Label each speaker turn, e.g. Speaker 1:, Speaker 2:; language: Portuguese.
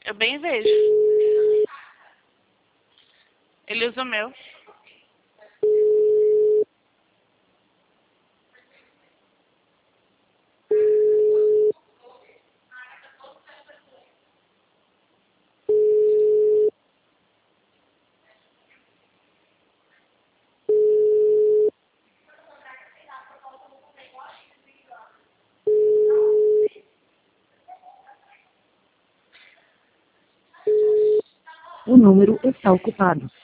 Speaker 1: Eu bem vejo. Ele usa o meu.
Speaker 2: O número está ocupado.